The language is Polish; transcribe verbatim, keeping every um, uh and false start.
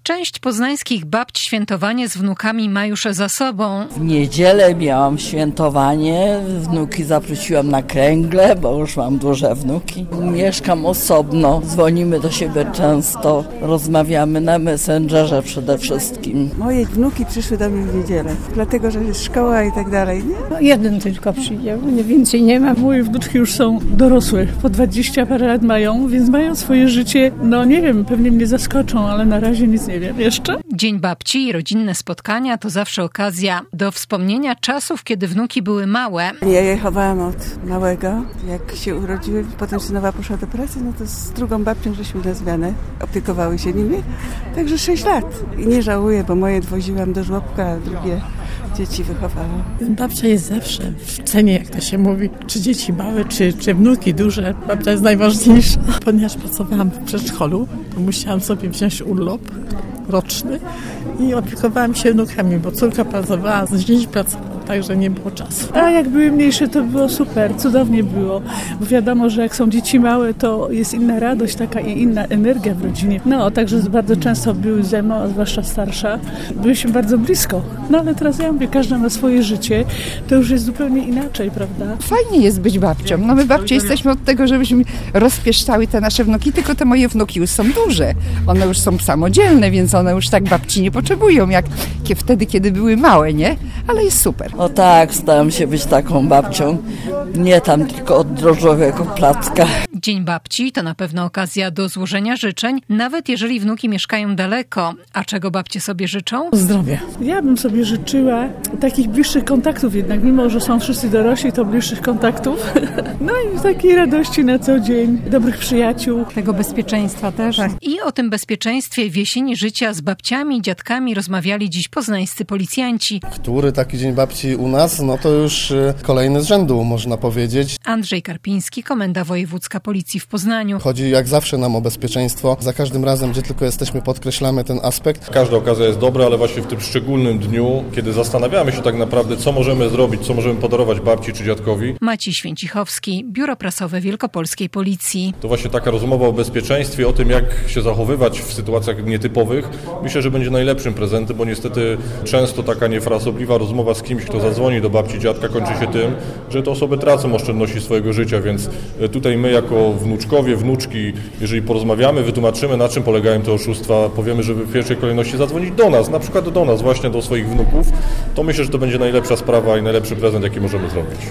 Część poznańskich babć świętowanie z wnukami ma już za sobą. W niedzielę miałam świętowanie, wnuki zaprosiłam na kręgle, bo już mam duże wnuki. Mieszkam osobno, dzwonimy do siebie często, rozmawiamy na Messengerze przede wszystkim. Moje wnuki przyszły do mnie w niedzielę, dlatego że jest szkoła i tak dalej. Nie? No, jeden tylko przyjdzie, więcej nie ma. Moje wnuczki już są dorosłe, po dwadzieścia parę lat mają, więc mają swoje życie. No nie wiem, pewnie mnie zaskoczą, ale na razie nic nie wiem jeszcze. Dzień babci i rodzinne spotkania to zawsze okazja do wspomnienia czasów, kiedy wnuki były małe. Ja je chowałam od małego, jak się urodziły, potem synowa poszła do pracy, no to z drugą babcią żeśmy na zmianę opiekowały się nimi, także sześć lat. I nie żałuję, bo moje dwoziłam do żłobka, a drugie dzieci wychowałam. Babcia jest zawsze w cenie, jak to się mówi, czy dzieci małe, czy, czy wnuki duże. Babcia jest najważniejsza. Ponieważ pracowałam w przedszkolu, to musiałam sobie wziąć urlop roczny i opiekowałam się wnukami, bo córka pracowała, z dzieci pracowała, także nie było czasu. A jak były mniejsze, to było super, cudownie było, bo wiadomo, że jak są dzieci małe, to jest inna radość taka i inna energia w rodzinie. No, także bardzo często były ze mną, a zwłaszcza starsza. Byliśmy bardzo blisko, no ale teraz ja mówię, każda ma swoje życie, to już jest zupełnie inaczej, prawda? Fajnie jest być babcią. No my babcie jesteśmy od tego, żebyśmy rozpieszczały te nasze wnuki, tylko te moje wnuki już są duże. One już są samodzielne, więc one już tak babci nie potrzebują, jak wtedy, kiedy były małe, nie? Ale jest super. O tak, staram się być taką babcią, nie tam tylko od drożdżowego placka. Dzień babci to na pewno okazja do złożenia życzeń, nawet jeżeli wnuki mieszkają daleko. A czego babcie sobie życzą? Zdrowie. Ja bym sobie życzyła takich bliższych kontaktów jednak, mimo że są wszyscy dorośli, to bliższych kontaktów. No i takiej radości na co dzień, dobrych przyjaciół. Tego bezpieczeństwa też. Tak. I o tym bezpieczeństwie w jesieni życia z babciami i dziadkami rozmawiali dziś poznańscy policjanci. Który taki dzień babci u nas? No to już kolejny z rzędu, można powiedzieć. Andrzej Karpiński, Komenda Wojewódzka Policji w Poznaniu. Chodzi jak zawsze nam o bezpieczeństwo. Za każdym razem, gdzie tylko jesteśmy, podkreślamy ten aspekt. Każda okazja jest dobra, ale właśnie w tym szczególnym dniu, kiedy zastanawiamy się tak naprawdę, co możemy zrobić, co możemy podarować babci czy dziadkowi. Maciej Święcichowski, Biuro Prasowe Wielkopolskiej Policji. To właśnie taka rozmowa o bezpieczeństwie, o tym, jak się zachowywać w sytuacjach nietypowych. Myślę, że będzie najlepszym prezentem, bo niestety często taka niefrasobliwa rozmowa z kimś, kto zadzwoni do babci, dziadka, kończy się tym, że te osoby tracą oszczędności swojego życia, więc tutaj my jako wnuczkowie, wnuczki, jeżeli porozmawiamy, wytłumaczymy, na czym polegają te oszustwa, powiemy, żeby w pierwszej kolejności zadzwonić do nas, na przykład do nas, właśnie do swoich wnuków, to myślę, że to będzie najlepsza sprawa i najlepszy prezent, jaki możemy zrobić.